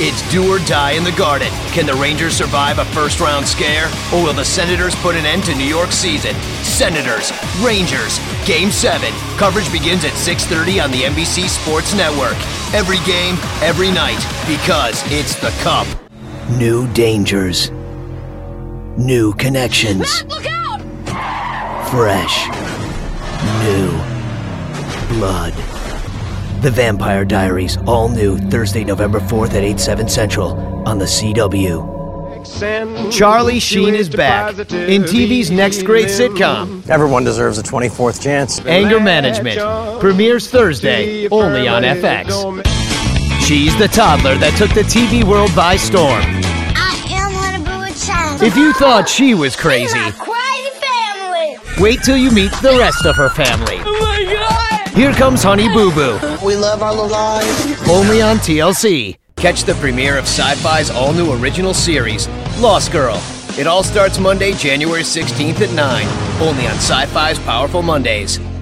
It's do or die in the Garden. Can the Rangers survive a first-round scare? Or will the Senators put an end to New York's season? Senators, Rangers, Game 7. Coverage begins at 6:30 on the NBC Sports Network. Every game, every night, because it's the Cup. New dangers. New connections. Look out! Fresh. New blood. The Vampire Diaries, all new, Thursday, November 4th at 8/7 Central on the CW. Charlie Sheen is back in TV's next great sitcom. Everyone deserves a 24th chance. Anger Management premieres Thursday, only on FX. She's the toddler that took the TV world by storm. I am one of a child. If you thought she was crazy, We're a crazy family. wait till you meet the rest of her family. Oh my God! Here comes Honey Boo Boo, We love our little lives. only on TLC. Catch the premiere of Sci-Fi's all-new original series, Lost Girl. It all starts Monday, January 16th at 9, only on Sci-Fi's Powerful Mondays.